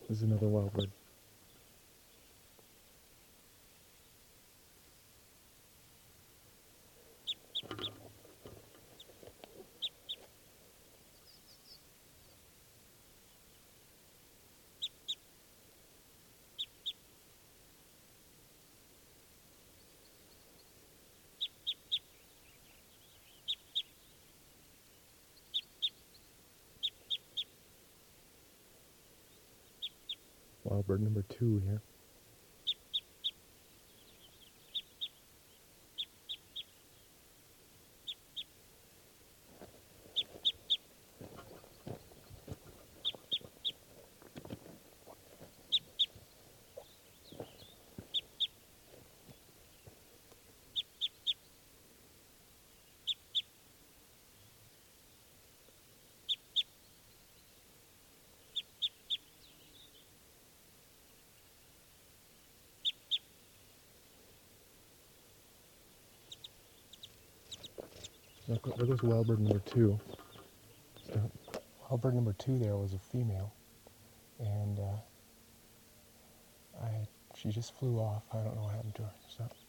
This is another wild bird. Wild bird number 2 here. There goes wild bird number 2. Wild bird number 2 there was a female, and she just flew off. I don't know what happened to her. So.